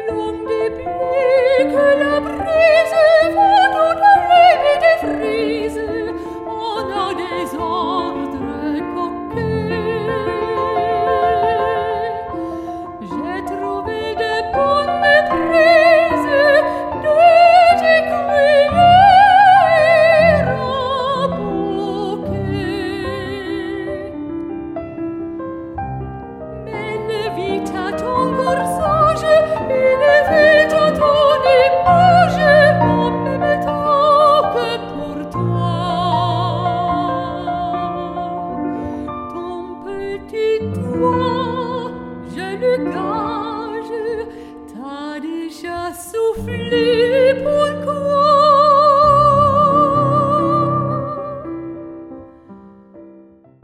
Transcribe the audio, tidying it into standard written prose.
long des plis que la brise va toute les défrise, on a des ordres coquets. J'ai trouvé de bonnes méprises, deux écuyers en bouquet. Mais le vite à ton corsage, il est vite à ton image, en même temps que pour toi. Ton petit doigt, je le gage, t'a déjà soufflé